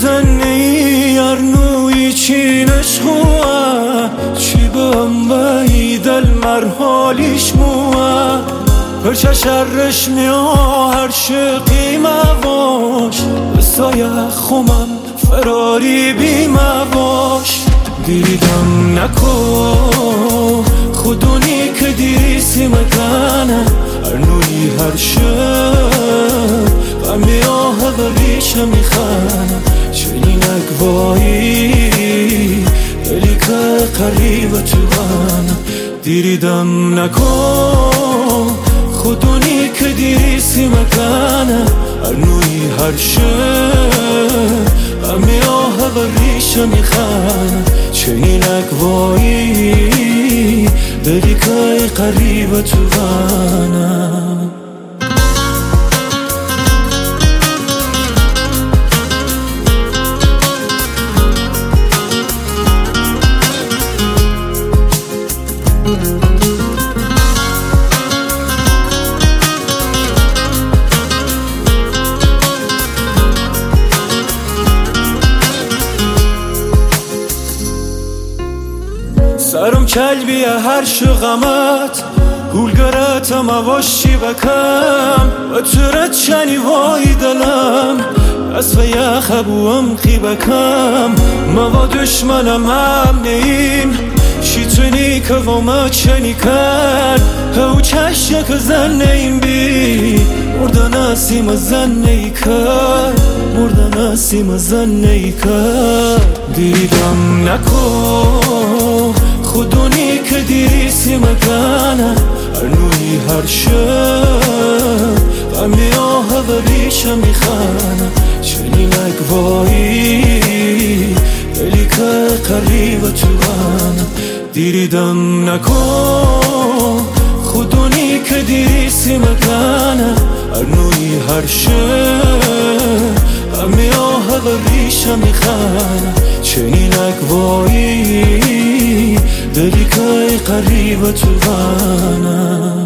زنه ای ارنوی چینش خواه چی بم وید المرحالیش موه پرچه شرش میا هر شقی مواش بسایه خمم فراری بی مواش دیدم نکو خودونی که دیسی مکانه ارنوی هر شب غمی آه بریش میخانه چنین اگوایی دلی که قریب توانه دیدم نکو خودونی که دیسی مکانه ارنوی هر شب غمی آه بریش میخانه چنین اگوایی دلی که قریب توانه سرم کلبیه هر شغمت هولگرتم اواشی بکم و ترت شنی وای دلم از و یخبوم خی بکم ما دشمنم هم نیم شیطونی که وامت شنی کرد هاو چشک زن نیم بی مردن اسیم زن نی کرد مردن اسیم زن نی کرد دیدم نکو خودونی که دیسی مکانه ارنوی هر شب غمی آه بریش میخانه چنین اگوایی دلی که قریب توانه دیدم نکو خودونی که دیسی مکانه ارنوی هر شب غمی آه بریش میخانه چنین اگوایی دلی که قریب توانه